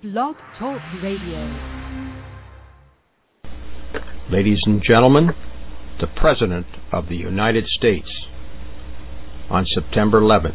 Blog Talk Radio. Ladies and gentlemen, the President of the United States on September 11th,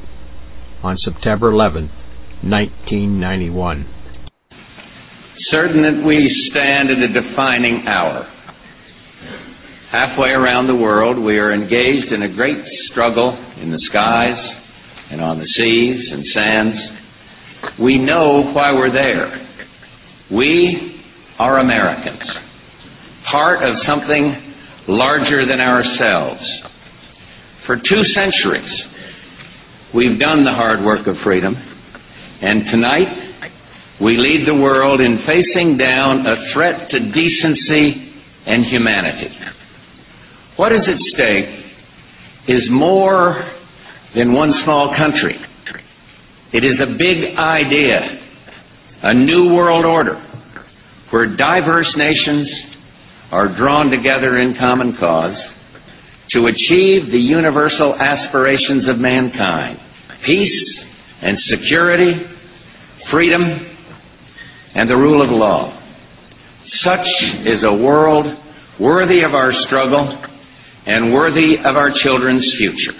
1991. Certain that we stand at a defining hour. Halfway around the world, we are engaged in a great struggle in the skies and on the seas and sands. We know why we're there. We are Americans, part of something larger than ourselves. For 2 centuries, we've done the hard work of freedom, and tonight we lead the world in facing down a threat to decency and humanity. What is at stake is more than one small country. It is a big idea, a new world order, where diverse nations are drawn together in common cause to achieve the universal aspirations of mankind: peace and security, freedom, and the rule of law. Such is a world worthy of our struggle and worthy of our children's future.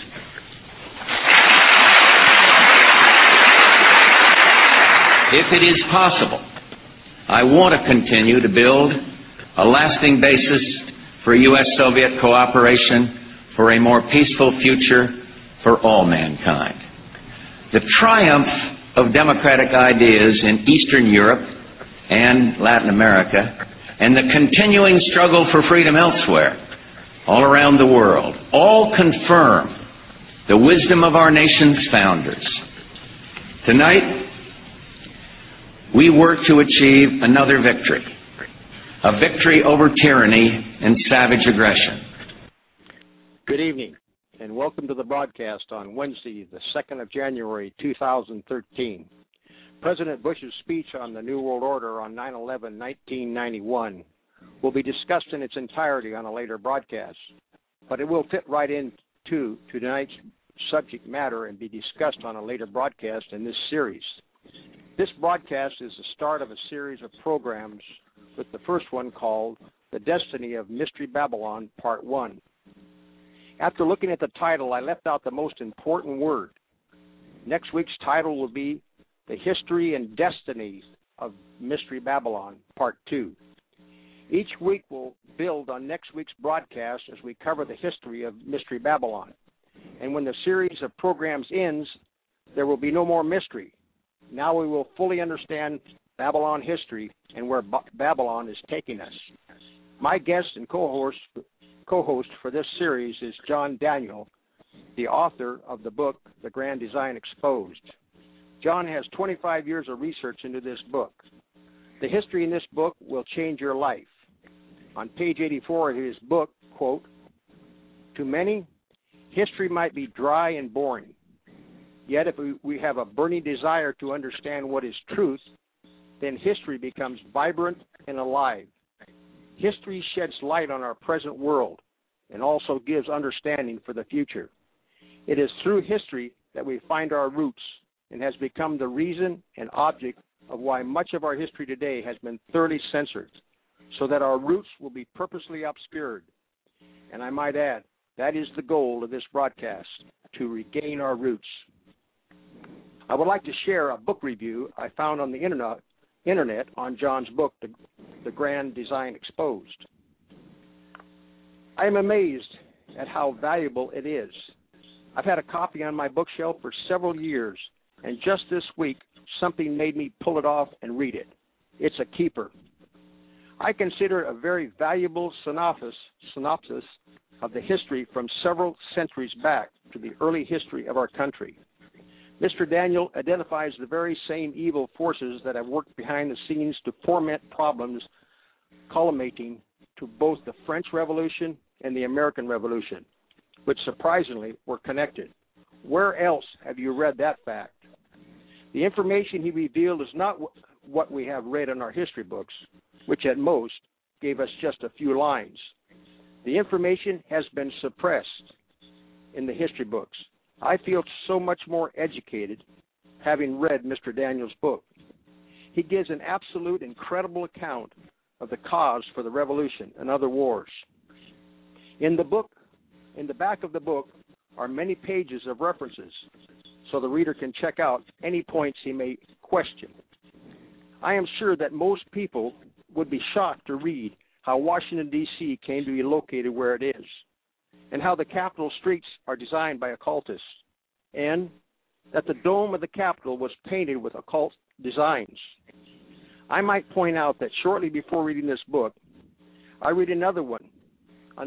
If it is possible, I want to continue to build a lasting basis for U.S.-Soviet cooperation for a more peaceful future for all mankind. The triumph of democratic ideas in Eastern Europe and Latin America, and the continuing struggle for freedom elsewhere, all around the world, all confirm the wisdom of our nation's founders. Tonight, we work to achieve another victory, a victory over tyranny and savage aggression. Good evening, and welcome to the broadcast on Wednesday, the 2nd of January, 2013. President Bush's speech on the New World Order on 9/11/1991 will be discussed in its entirety on a later broadcast, but it will fit right into tonight's subject matter and be discussed on a later broadcast in this series. This broadcast is the start of a series of programs, with the first one called The Destiny of Mystery Babylon, Part 1. After looking at the title, I left out the most important word. Next week's title will be The History and Destiny of Mystery Babylon, Part 2. Each week will build on next week's broadcast as we cover the history of Mystery Babylon. And when the series of programs ends, there will be no more mystery. Now we will fully understand Babylon history and where Babylon is taking us. My guest and co-host for this series is John Daniel, the author of the book, The Grand Design Exposed. John has 25 years of research into this book. The history in this book will change your life. On page 84 of his book, quote, "To many, history might be dry and boring. Yet if we have a burning desire to understand what is truth, then history becomes vibrant and alive. History sheds light on our present world and also gives understanding for the future. It is through history that we find our roots and has become the reason and object of why much of our history today has been thoroughly censored, so that our roots will be purposely obscured. And I might add, that is the goal of this broadcast, to regain our roots." I would like to share a book review I found on the internet on John's book, The Grand Design Exposed. I am amazed at how valuable it is. I've had a copy on my bookshelf for several years, and just this week, something made me pull it off and read it. It's a keeper. I consider it a very valuable synopsis of the history from several centuries back to the early history of our country. Mr. Daniel identifies the very same evil forces that have worked behind the scenes to foment problems culminating to both the French Revolution and the American Revolution, which surprisingly were connected. Where else have you read that fact? The information he revealed is not what we have read in our history books, which at most gave us just a few lines. The information has been suppressed in the history books. I feel so much more educated having read Mr. Daniel's book. he gives an absolute incredible account of the cause for the Revolution and other wars. In the back of the book are many pages of references, so the reader can check out any points he may question. I am sure that most people would be shocked to read how Washington, D.C. came to be located where it is, and how the Capitol streets are designed by occultists, and that the dome of the Capitol was painted with occult designs. I might point out that shortly before reading this book, I read another one on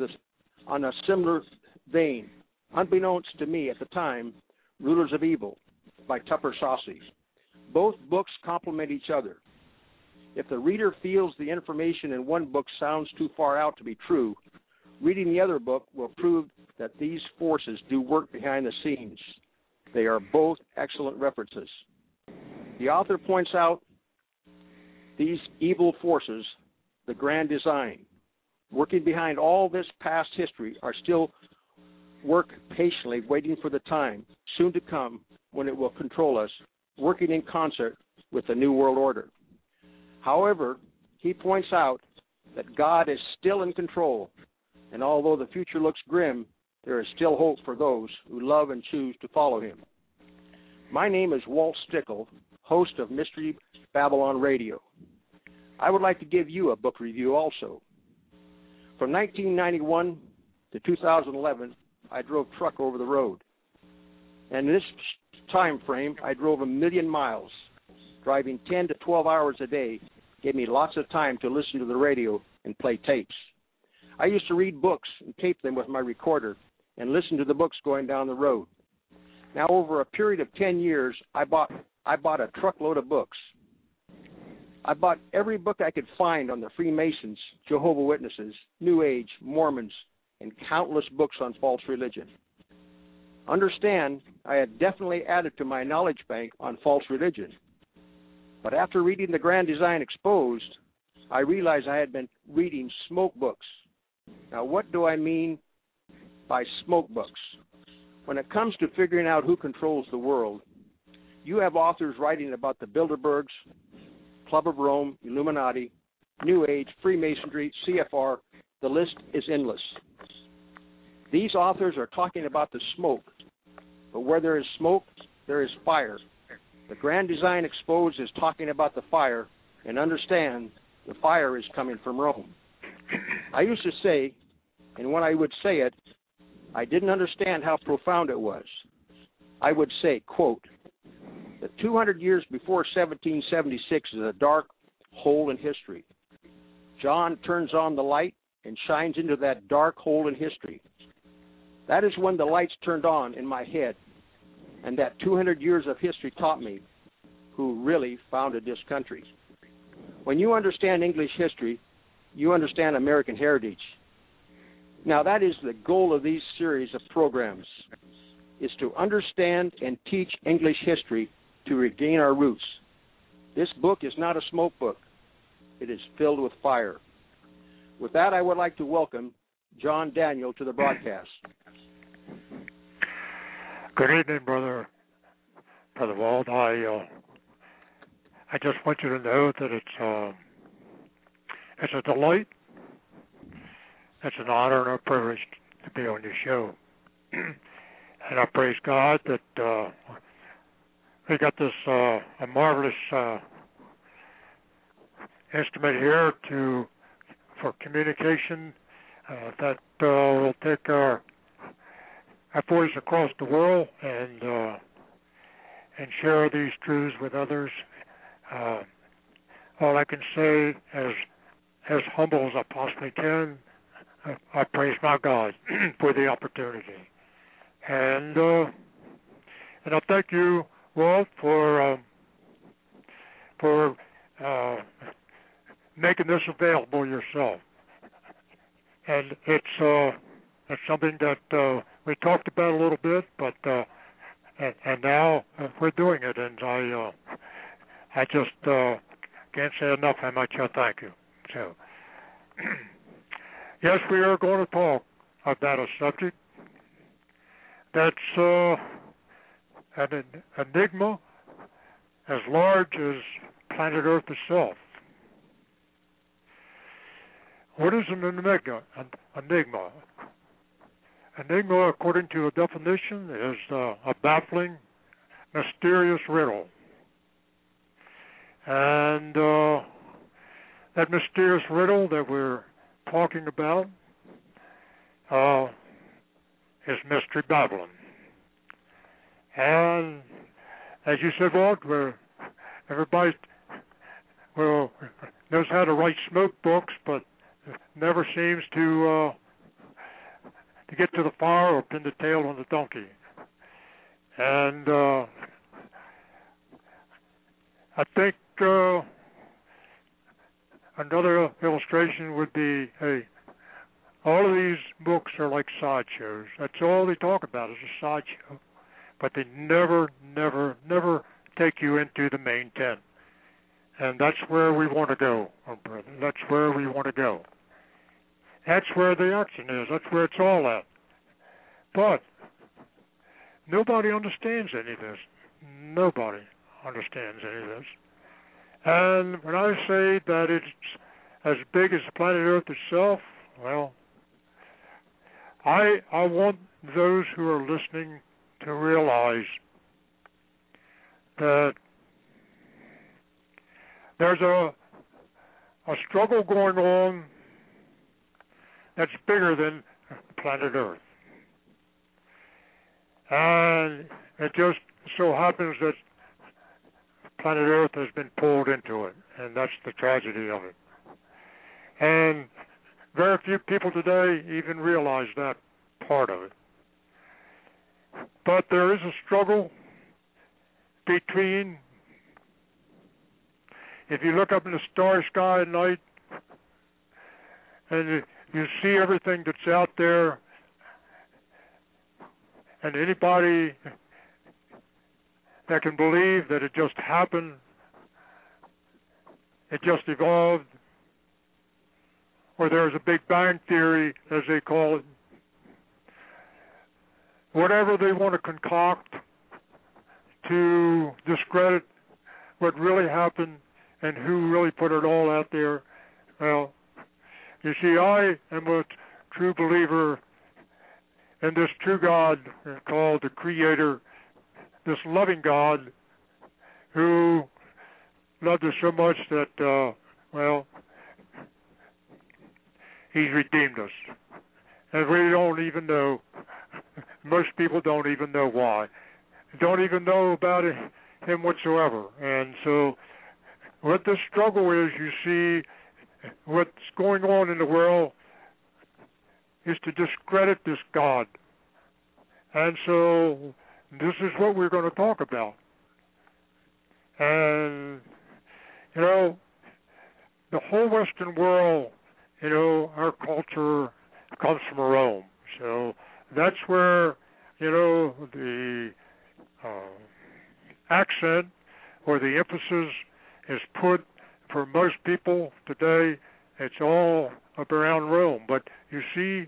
a similar vein, unbeknownst to me at the time, Rulers of Evil by Tupper Saucy. Both books complement each other. If the reader feels the information in one book sounds too far out to be true, reading the other book will prove that these forces do work behind the scenes. They are both excellent references. The author points out these evil forces, the grand design, working behind all this past history, are still work patiently waiting for the time soon to come when it will control us, working in concert with the New World Order. However, he points out that God is still in control, and although the future looks grim, there is still hope for those who love and choose to follow him. My name is Walt Stickle, host of Mystery Babylon Radio. I would like to give you a book review also. From 1991 to 2011, I drove truck over the road. And in this time frame, I drove 1 million miles. Driving 10 to 12 hours a day gave me lots of time to listen to the radio and play tapes. I used to read books and tape them with my recorder and listen to the books going down the road. Now, over a period of 10 years, I bought a truckload of books. I bought every book I could find on the Freemasons, Jehovah's Witnesses, New Age, Mormons, and countless books on false religion. Understand, I had definitely added to my knowledge bank on false religion. But after reading The Grand Design Exposed, I realized I had been reading smoke books. Now, what do I mean by smoke books? When it comes to figuring out who controls the world, you have authors writing about the Bilderbergs, Club of Rome, Illuminati, New Age, Freemasonry, CFR. The list is endless. These authors are talking about the smoke, but where there is smoke, there is fire. The Grand Design Exposed is talking about the fire, and understand the fire is coming from Rome. I used to say, and when I would say it, I didn't understand how profound it was. I would say, quote, the 200 years before 1776 is a dark hole in history. John turns on the light and shines into that dark hole in history. That is when the lights turned on in my head, and that 200 years of history taught me who really founded this country. When you understand English history, you understand American heritage. Now, that is the goal of these series of programs, is to understand and teach English history to regain our roots. This book is not a smoke book. It is filled with fire. With that, I would like to welcome John Daniel to the broadcast. Good evening, Brother Walt. I just want you to know that it's a delight. It's an honor and a privilege to be on your show. And I praise God that we got this a marvelous instrument here for communication that will take our voice across the world and share these truths with others. All I can say, as humble as I possibly can, I praise my God for the opportunity, and I thank you, Walt, for making this available yourself. And it's something that we talked about a little bit, but and now we're doing it, and I just can't say enough how much I thank you. So. Yes, we are going to talk about a subject that's an enigma as large as planet Earth itself. What is an enigma? Enigma, according to a definition, is a baffling, mysterious riddle. And that mysterious riddle that we're talking about is Mystery Babylon. And as you said, Walt, everybody knows how to write smoke books, but never seems to get to the fire or pin the tail on the donkey. And I think another illustration would be, hey, all of these books are like sideshows. That's all they talk about is a sideshow. But they never take you into the main tent. And that's where we want to go, brother. That's where we want to go. That's where the action is. That's where it's all at. But nobody understands any of this. Nobody understands any of this. And when I say that it's as big as planet Earth itself, well, I want those who are listening to realize that there's a struggle going on that's bigger than planet Earth. And it just so happens that planet Earth has been pulled into it, and that's the tragedy of it. And very few people today even realize that part of it. But there is a struggle between, if you look up in the starry sky at night and you see everything that's out there, and anybody that can believe that it just happened, it just evolved, or there's a Big Bang Theory, as they call it, whatever they want to concoct to discredit what really happened and who really put it all out there. Well, you see, I am a true believer in this true God called the Creator, this loving God who loved us so much that, well, He's redeemed us. And we don't even know, most people don't even know why. Don't even know about Him whatsoever. And so what the struggle is, you see, what's going on in the world is to discredit this God. And so this is what we're going to talk about. And, you know, the whole Western world, you know, our culture comes from Rome. So that's where, you know, the accent or the emphasis is put for most people today. It's all up around Rome. But you see,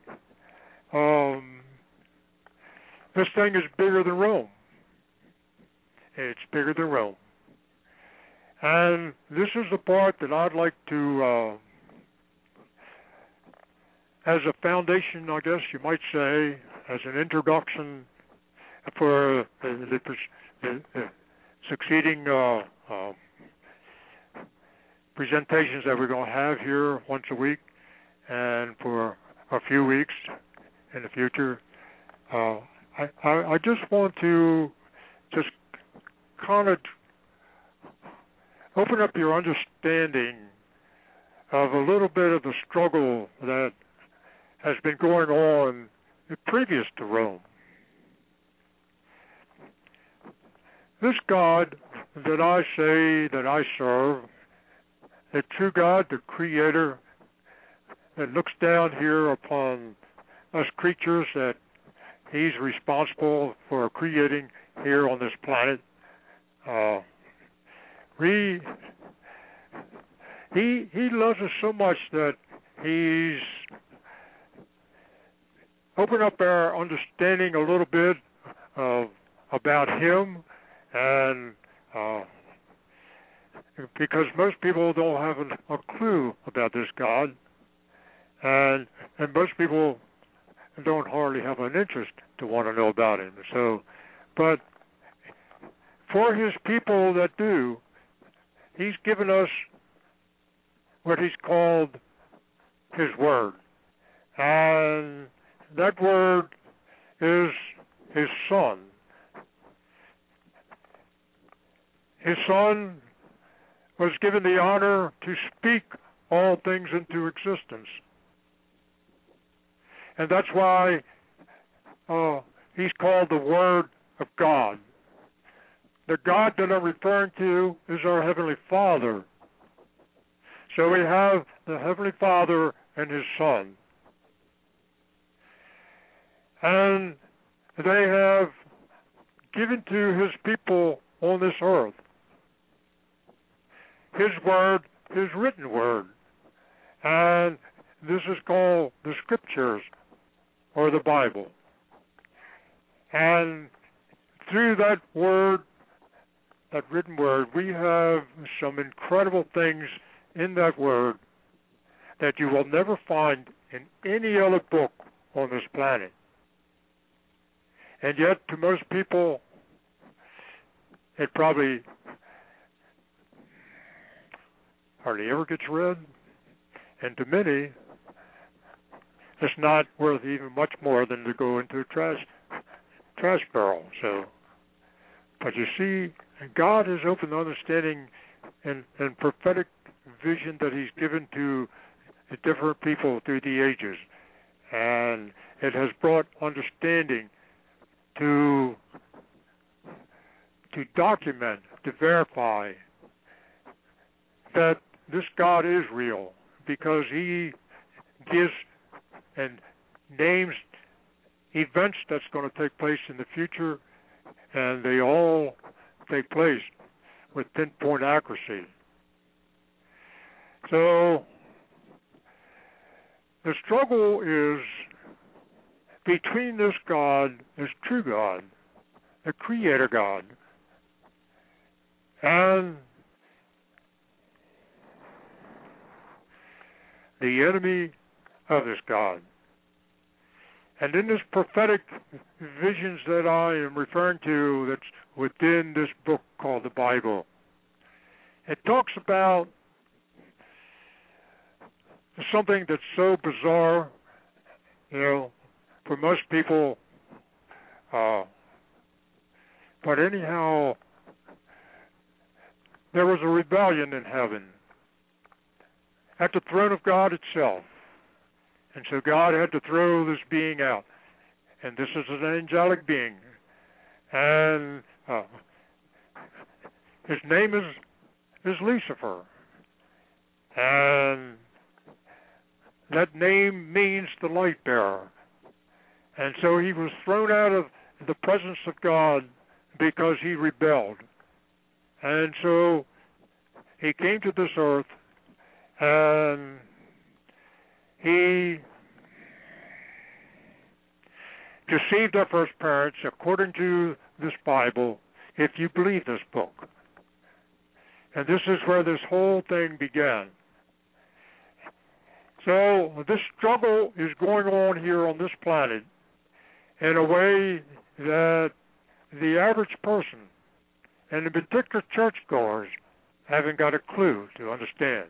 this thing is bigger than Rome. It's bigger than Rome. And this is the part that I'd like to, as a foundation, I guess you might say, as an introduction for the succeeding presentations that we're going to have here once a week and for a few weeks in the future. I just want to just kind of open up your understanding of a little bit of the struggle that has been going on previous to Rome. This God that I say that I serve, the true God, the Creator, that looks down here upon us creatures that He's responsible for creating here on this planet. He loves us so much that He's opened up our understanding a little bit about Him, and because most people don't have a clue about this God, and most people don't hardly have an interest to want to know about him. So, but for his people that do, he's given us what he's called his word. And that word is his Son. His Son was given the honor to speak all things into existence. And that's why he's called the Word of God. The God that I'm referring to is our Heavenly Father. So we have the Heavenly Father and his Son. And they have given to his people on this earth his word, his written word. And this is called the Scriptures, or the Bible. And through that word, that written word, we have some incredible things in that word that you will never find in any other book on this planet. And yet, to most people, it probably hardly ever gets read. And to many, it's not worth even much more than to go into a trash barrel. So, but you see, God has opened understanding and prophetic vision that he's given to different people through the ages. And it has brought understanding to document, to verify that this God is real, because he gives and names events that's going to take place in the future, and they all take place with pinpoint accuracy. So the struggle is between this God, this true God, the Creator God, and the enemy of this God. And in this prophetic visions that I am referring to, that's within this book called the Bible, it talks about something that's so bizarre, for most people. But anyhow, there was a rebellion in heaven at the throne of God itself. And so God had to throw this being out. And this is an angelic being. And his name is Lucifer. And that name means the light bearer. And so he was thrown out of the presence of God because he rebelled. And so he came to this earth, and he deceived our first parents, according to this Bible, if you believe this book. And this is where this whole thing began. So this struggle is going on here on this planet in a way that the average person, and in particular churchgoers, haven't got a clue to understand.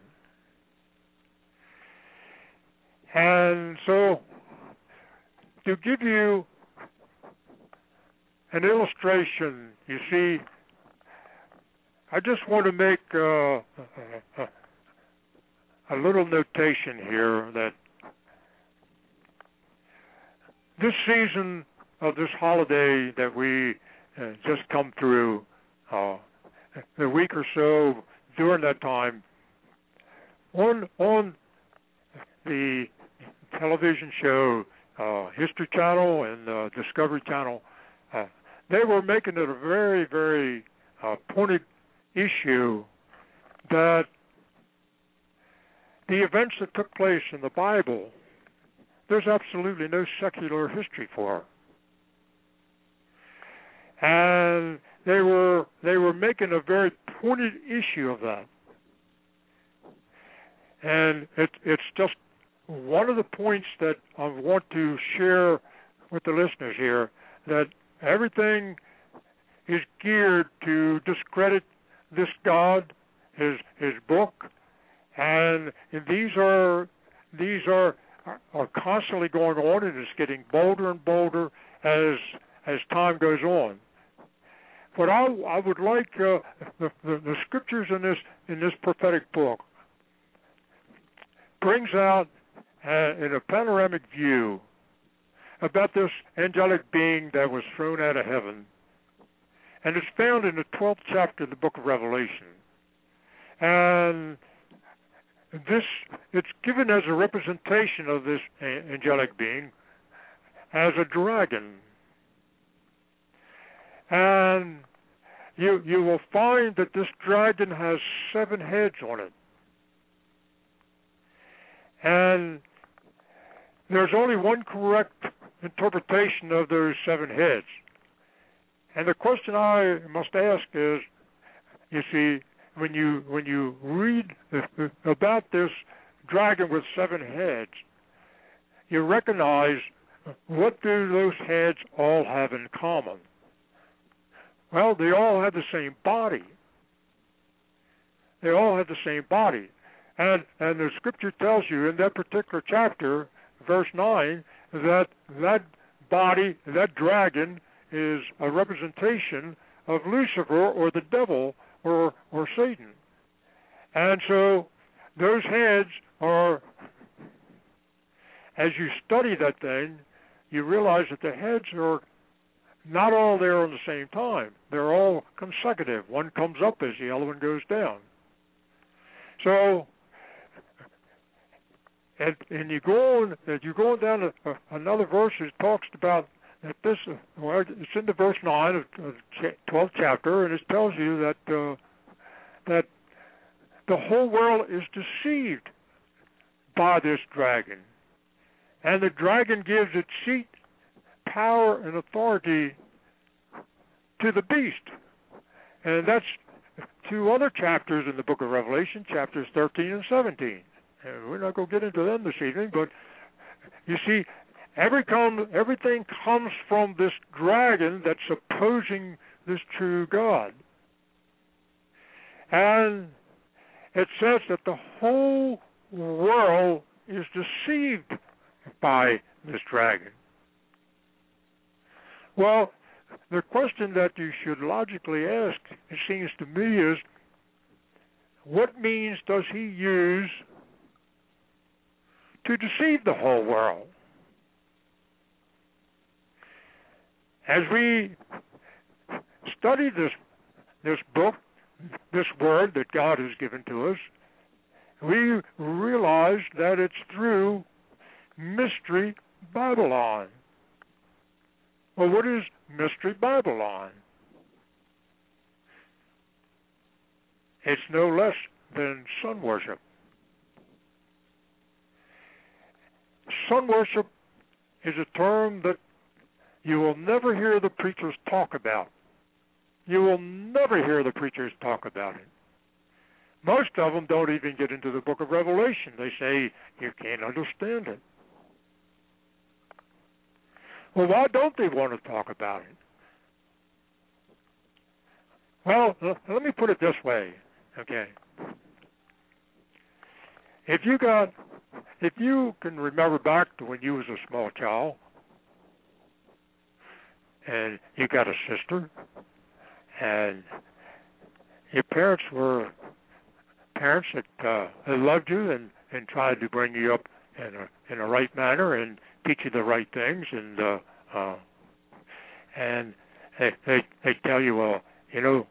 And so, to give you an illustration, you see, I just want to make a little notation here that this season of this holiday that we just come through, a week or so during that time, on the television show History Channel and Discovery Channel, they were making it a very, very pointed issue that the events that took place in the Bible, there's absolutely no secular history for. And they were making a very pointed issue of that. And it's just one of the points that I want to share with the listeners here, that everything is geared to discredit this God, his book, and these are constantly going on, and it's getting bolder and bolder as time goes on. But I would like the scriptures in this prophetic book brings out in a panoramic view about this angelic being that was thrown out of heaven. And it's found in the 12th chapter of the book of Revelation. And it's given as a representation of this angelic being as a dragon. And you will find that this dragon has 7 heads on it. And there's only one correct interpretation of those 7 heads. And the question I must ask is, you see, when you read about this dragon with 7 heads, you recognize, what do those heads all have in common? Well, they all have the same body. They all have the same body. And the scripture tells you in that particular chapter, verse 9, that body, that dragon, is a representation of Lucifer, or the devil, or Satan. And so those heads are, as you study that thing, you realize that the heads are not all there at the same time. They're all consecutive. One comes up as the other one goes down. So, and you go on down to another verse that talks about that this. Well, it's in the verse 9 of 12th chapter, and it tells you that that the whole world is deceived by this dragon, and the dragon gives its seat, power, and authority to the beast. And that's 2 other chapters in the book of Revelation, chapters 13 and 17. And we're not going to get into them this evening, but you see, everything comes from this dragon that's opposing this true God. And it says that the whole world is deceived by this dragon. Well, the question that you should logically ask, it seems to me, is what means does he use to deceive the whole world? As we study this book, this word that God has given to us, we realize that it's through Mystery Babylon. Well, what is Mystery Babylon? It's no less than sun worship. Sun worship is a term that you will never hear the preachers talk about. You will never hear the preachers talk about it. Most of them don't even get into the book of Revelation. They say, you can't understand it. Well, why don't they want to talk about it? Well, let me put it this way, okay? If you can remember back to when you was a small child, and you got a sister, and your parents were parents that loved you and tried to bring you up in a right manner and teach you the right things, and they tell you, well, you know,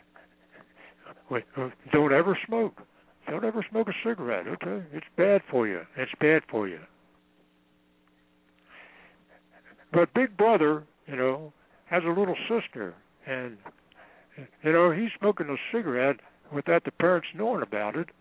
don't ever smoke. Don't ever smoke a cigarette, okay? It's bad for you. It's bad for you. But Big Brother, you know, has a little sister, and, you know, he's smoking a cigarette without the parents knowing about it.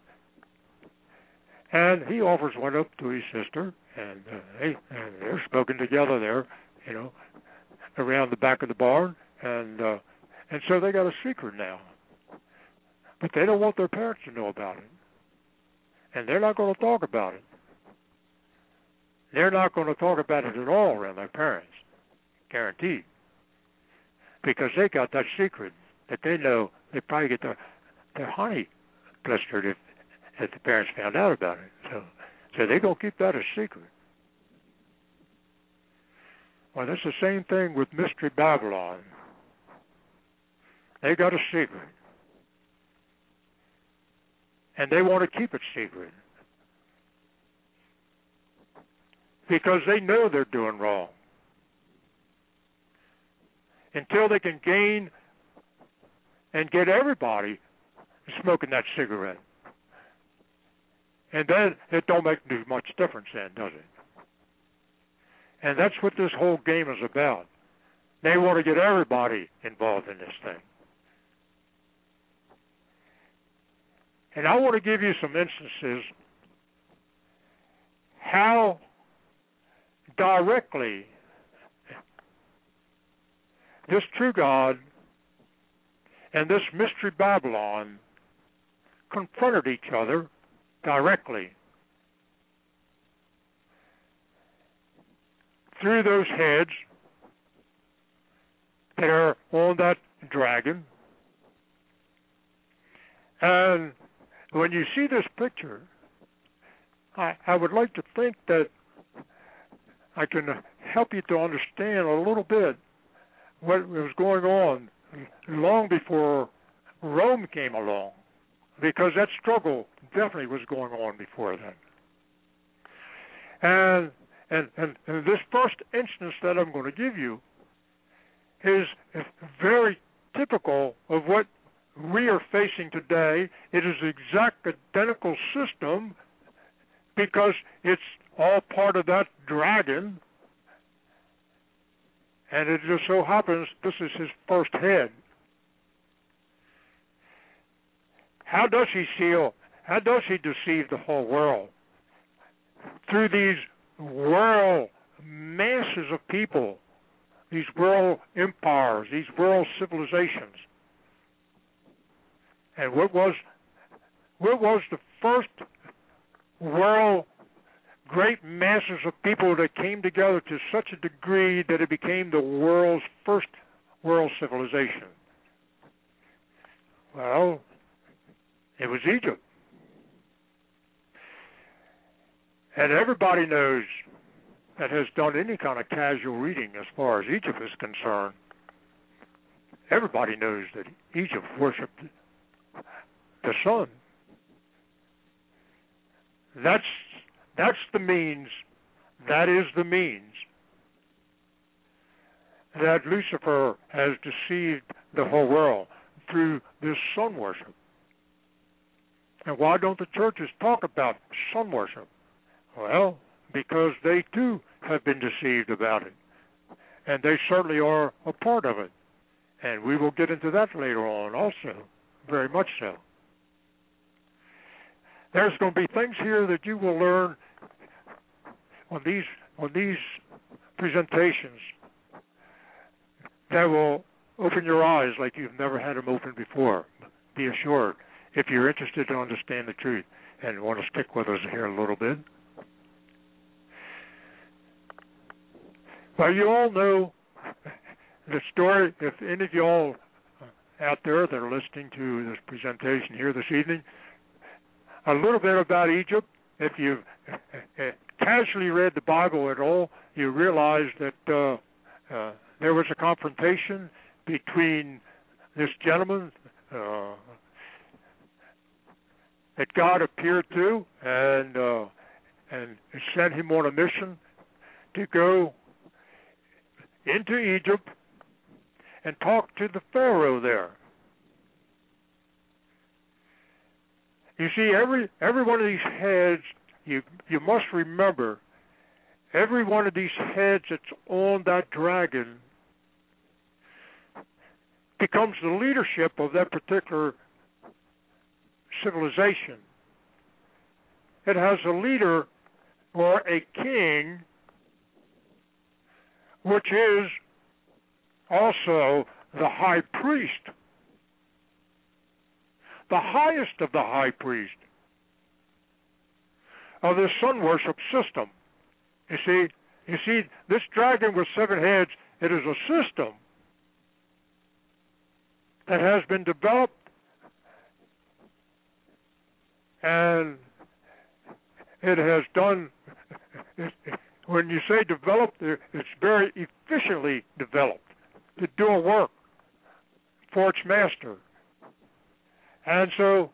And he offers one up to his sister, and they're smoking together there, you know, around the back of the barn, and so they got a secret now. But they don't want their parents to know about it. And they're not going to talk about it. They're not going to talk about it at all around their parents. Guaranteed. Because they got that secret that they know they probably get their honey blistered if the parents found out about it. So they're going to keep that a secret. Well, that's the same thing with Mystery Babylon. They got a secret. And they want to keep it secret. Because they know they're doing wrong. Until they can gain and get everybody smoking that cigarette. And then it don't make much difference then, does it? And that's what this whole game is about. They want to get everybody involved in this thing. And I want to give you some instances how directly this true God and this Mystery Babylon confronted each other directly through those heads that are on that dragon. And when you see this picture, I would like to think that I can help you to understand a little bit what was going on long before Rome came along, because that struggle definitely was going on before then. And this first instance that I'm going to give you is very typical of what we are facing today. It is the exact identical system because it's all part of that dragon. And it just so happens this is his first head. How does he deceive the whole world? Through these world masses of people, these world empires, these world civilizations. And what was the first world great masses of people that came together to such a degree that it became the world's first world civilization? Well, it was Egypt. And everybody knows that has done any kind of casual reading as far as Egypt is concerned. Everybody knows that Egypt worshipped the sun. That's the means, that is the means that Lucifer has deceived the whole world through this sun worship. And why don't the churches talk about sun worship? Well, because they too have been deceived about it. And they certainly are a part of it. And we will get into that later on also, very much so. There's going to be things here that you will learn on these presentations that will open your eyes like you've never had them open before. Be assured, if you're interested to understand the truth and want to stick with us here a little bit. Well, you all know the story. If any of you all out there that are listening to this presentation here this evening, a little bit about Egypt. If you've casually read the Bible at all, you realize that there was a confrontation between this gentleman that God appeared to and sent him on a mission to go into Egypt and talk to the Pharaoh there. You see, every one of these heads, you must remember, every one of these heads that's on that dragon becomes the leadership of that particular civilization. It has a leader or a king, which is also the high priest. the highest of the high priest of this sun worship system. You see, this dragon with 7 heads, it is a system that has been developed, and it has done, when you say developed, it's very efficiently developed to do a work for its master. And so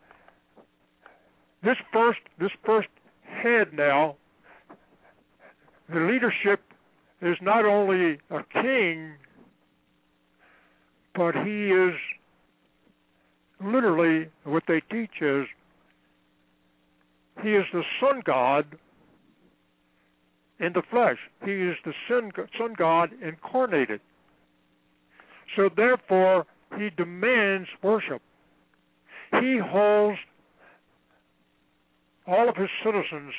this first head now, the leadership is not only a king, but he is literally, what they teach is, he is the sun god in the flesh. He is the sun god incarnated. So therefore, he demands worship. He holds all of his citizens'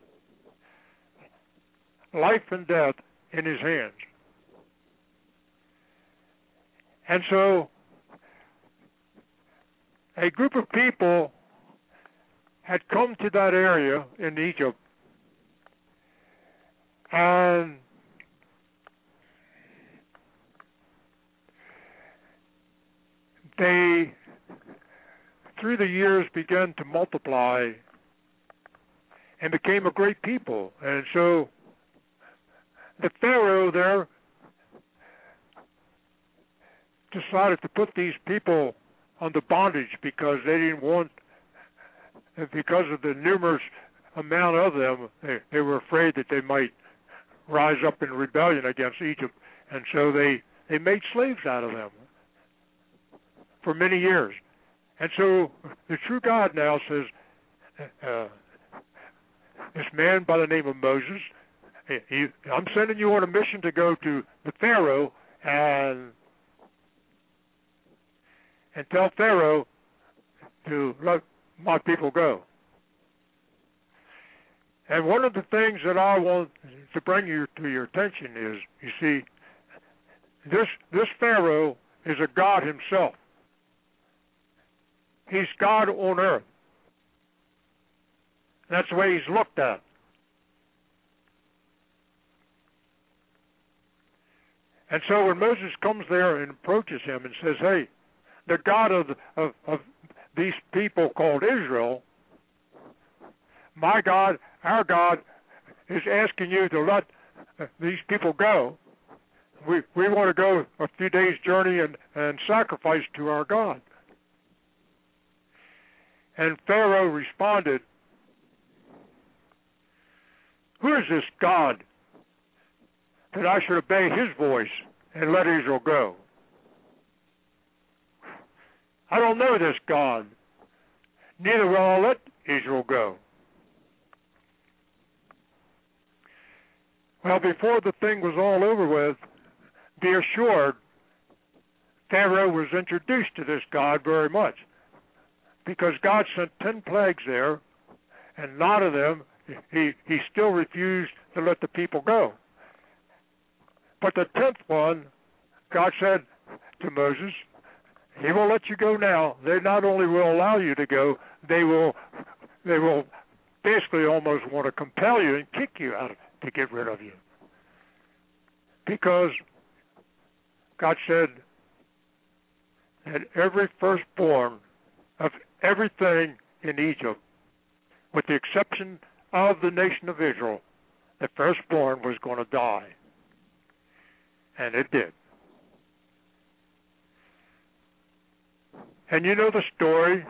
life and death in his hands. And so a group of people had come to that area in Egypt, and they, through the years, began to multiply and became a great people. And so the Pharaoh there decided to put these people under bondage because they didn't want, because of the numerous amount of them, they were afraid that they might rise up in rebellion against Egypt. And so they made slaves out of them for many years. And so the true God now says, this man by the name of Moses, I'm sending you on a mission to go to the Pharaoh and tell Pharaoh to let my people go. And one of the things that I want to bring you to your attention is, you see, this Pharaoh is a god himself. He's God on earth. That's the way he's looked at. And so when Moses comes there and approaches him and says, hey, the God of these people called Israel, my God, our God, is asking you to let these people go. We want to go a few days' journey and sacrifice to our God. And Pharaoh responded, who is this God that I should obey his voice and let Israel go? I don't know this God. Neither will I let Israel go. Well, before the thing was all over with, be assured, Pharaoh was introduced to this God very much, because God sent 10 plagues there, and none of them, he still refused to let the people go. But the 10th one, God said to Moses, he will let you go now. They not only will allow you to go, they will basically almost want to compel you and kick you out to get rid of you. Because God said that every firstborn of everything in Egypt, with the exception of the nation of Israel, the firstborn was going to die. And it did. And you know the story.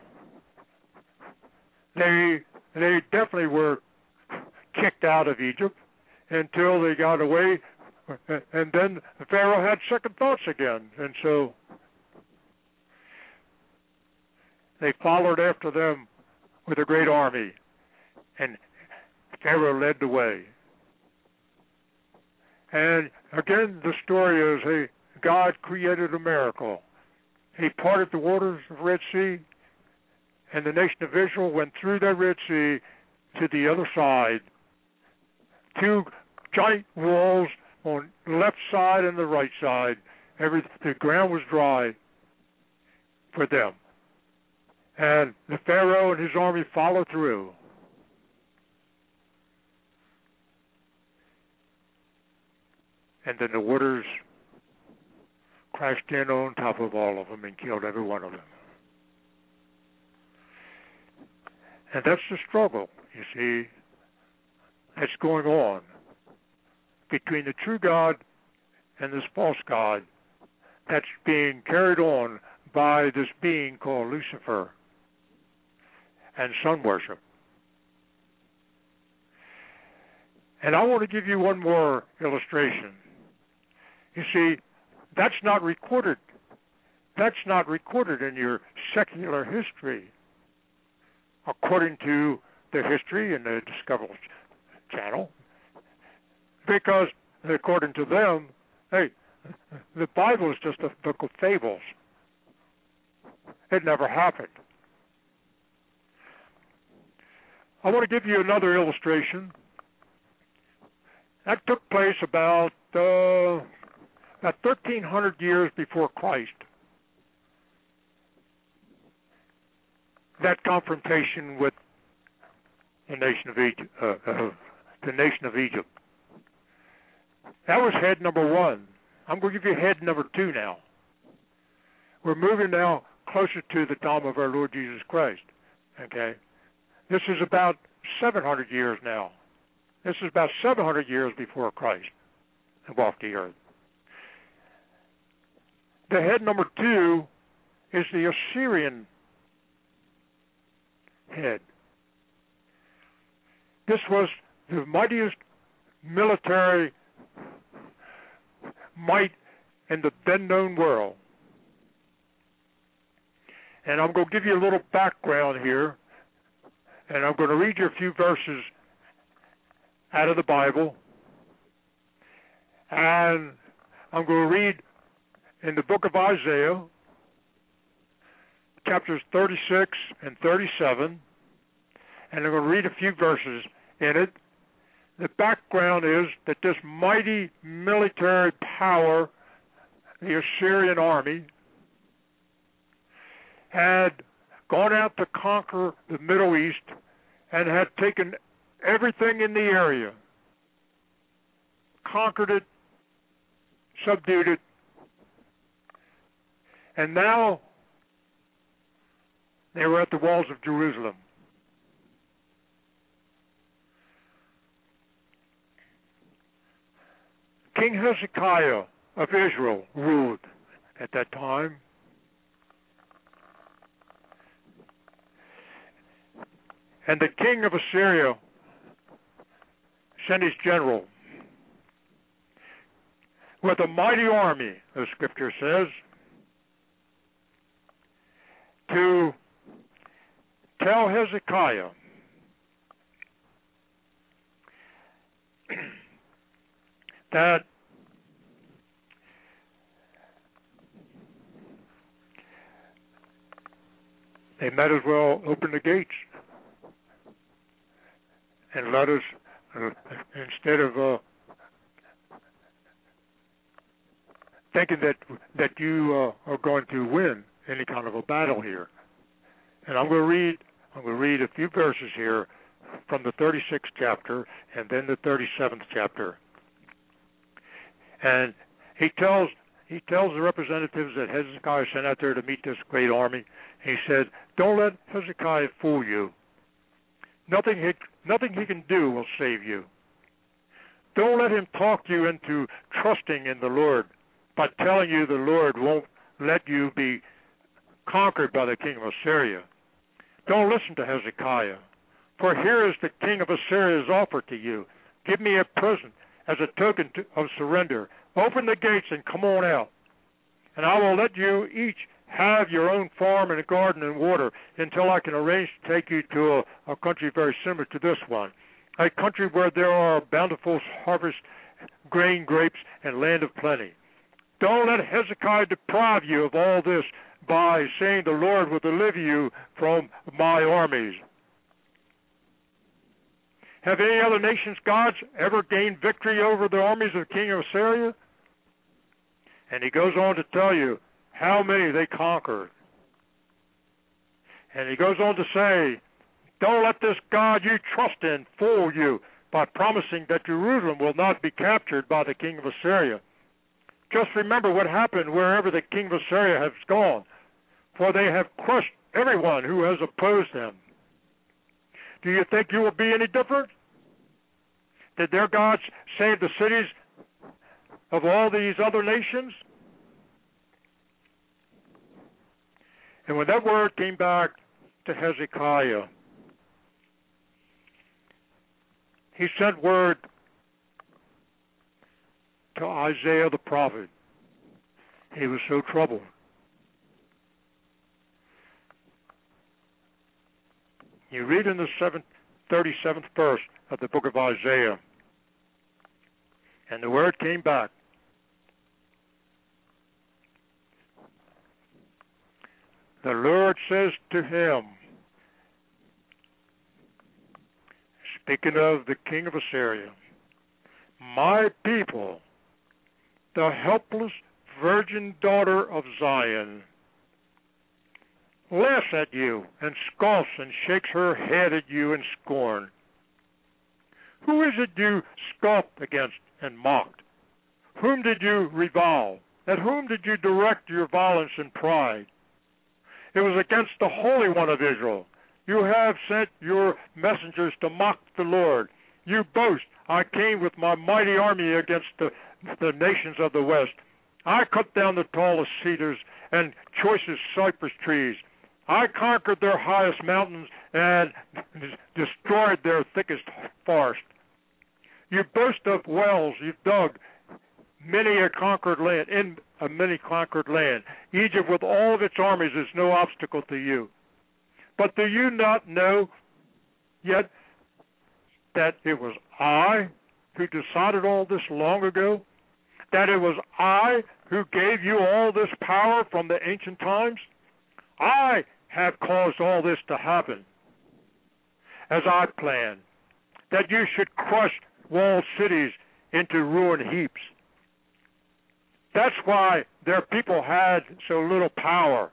They definitely were kicked out of Egypt until they got away, and then Pharaoh had second thoughts again, and so they followed after them with a great army, and Pharaoh led the way. And again, the story is, hey, God created a miracle. He parted the waters of the Red Sea, and the nation of Israel went through that Red Sea to the other side. 2 giant walls on the left side and the right side. The ground was dry for them. And the Pharaoh and his army followed through. And then the waters crashed in on top of all of them and killed every one of them. And that's the struggle, you see, that's going on between the true God and this false God that's being carried on by this being called Lucifer and sun worship. And I want to give you one more illustration. You see, that's not recorded. That's not recorded in your secular history, according to the history and the Discovery Channel, because according to them, hey, the Bible is just a book of fables. It never happened. I want to give you another illustration. That took place about 1,300 years before Christ. That confrontation with the nation of Egypt. That was head number one. I'm going to give you head number two now. We're moving now closer to the time of our Lord Jesus Christ. Okay? This is about 700 years now. This is about 700 years before Christ walked the earth. The head number two is the Assyrian head. This was the mightiest military might in the then known world. And I'm going to give you a little background here, and I'm going to read you a few verses out of the Bible. And I'm going to read in the book of Isaiah, chapters 36 and 37, and I'm going to read a few verses in it. The background is that this mighty military power, the Assyrian army, had gone out to conquer the Middle East and had taken everything in the area, conquered it, subdued it, and now they were at the walls of Jerusalem. King Hezekiah of Israel ruled at that time. And the king of Assyria sent his general with a mighty army, the scripture says, to tell Hezekiah that they might as well open the gates and let us, instead of thinking that you are going to win any kind of a battle here. And I'm going to read a few verses here from the 36th chapter and then the 37th chapter. And he tells the representatives that Hezekiah sent out there to meet this great army. He said, "Don't let Hezekiah fool you. Nothing he can do will save you. Don't let him talk you into trusting in the Lord by telling you the Lord won't let you be conquered by the king of Assyria. Don't listen to Hezekiah, for here is the king of Assyria's offer to you. Give me a present as a token of surrender. Open the gates and come on out, and I will let you each have your own farm and a garden and water until I can arrange to take you to a country very similar to this one, a country where there are bountiful harvest, grain, grapes, and land of plenty. Don't let Hezekiah deprive you of all this by saying the Lord will deliver you from my armies. Have any other nation's gods ever gained victory over the armies of the king of Assyria?" And he goes on to tell you how many they conquered. And he goes on to say, don't let this God you trust in fool you by promising that Jerusalem will not be captured by the king of Assyria. Just remember what happened wherever the king of Assyria has gone, for they have crushed everyone who has opposed them. Do you think you will be any different? Did their gods save the cities of all these other nations? And when that word came back to Hezekiah, he sent word to Isaiah the prophet. He was so troubled. You read in the 37th verse of the book of Isaiah, and the word came back. The Lord says to him, speaking of the king of Assyria, my people, the helpless virgin daughter of Zion, laughs at you and scoffs and shakes her head at you in scorn. Who is it you scoffed against and mocked? Whom did you revile? At whom did you direct your violence and pride? It was against the Holy One of Israel. You have sent your messengers to mock the Lord. You boast, I came with my mighty army against the nations of the west. I cut down the tallest cedars and choicest cypress trees. I conquered their highest mountains and destroyed their thickest forest. You boast of wells you've dug, many a conquered land, in a many conquered land. Egypt with all of its armies is no obstacle to you. But do you not know yet that it was I who decided all this long ago? That it was I who gave you all this power from the ancient times? I have caused all this to happen, as I planned, that you should crush walled cities into ruined heaps. That's why their people had so little power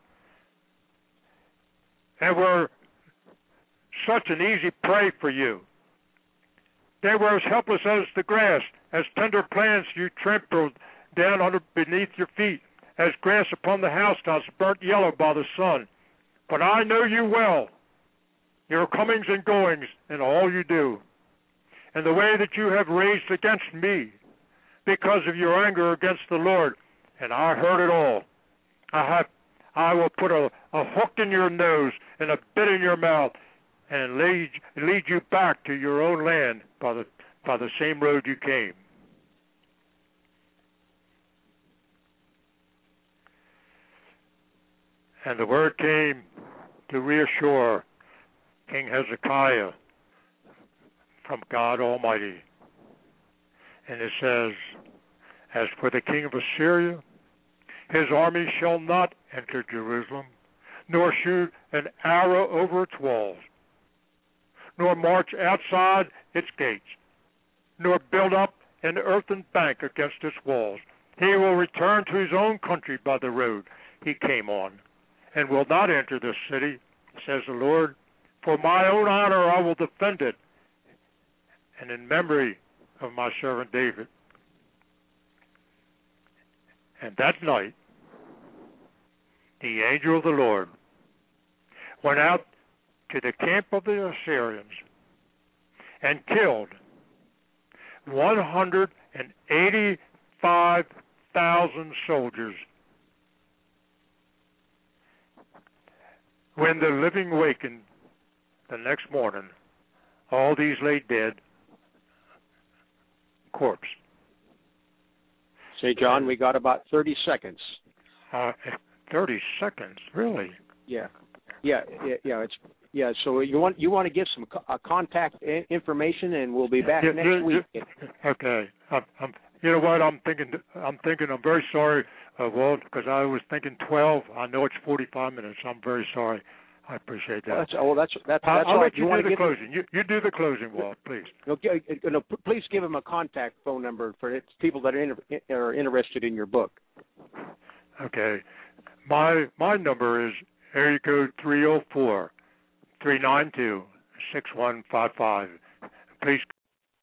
and were such an easy prey for you. They were as helpless as the grass, as tender plants you trampled down beneath your feet, as grass upon the housetops burnt yellow by the sun. But I know you well, your comings and goings, and all you do, and the way that you have raised against me because of your anger against the Lord. And I heard it all. I will put a hook in your nose and a bit in your mouth, and lead you back to your own land by the same road you came. And the word came to reassure King Hezekiah from God Almighty. And it says, as for the king of Assyria, his army shall not enter Jerusalem, nor shoot an arrow over its walls, nor march outside its gates, nor build up an earthen bank against its walls. He will return to his own country by the road he came on, and will not enter this city, says the Lord. For my own honor I will defend it, and in memory of my servant David. And that night, the angel of the Lord went out to the camp of the Assyrians and killed 185,000 soldiers. When the living wakened the next morning, all these lay dead, corpse. Say, John, we got about 30 seconds. 30 seconds, really? Yeah. So you want to give some contact information, and we'll be back next week. Okay. You know what? I'm thinking. I'm very sorry, Walt, because I was thinking 12. I know it's 45 minutes. I'm very sorry. I appreciate that. I'll let you do the closing. You do the closing, Walt, please. Okay. Please give him a contact phone number for people that are interested in your book. Okay. My number is area code 304-392-6155. Please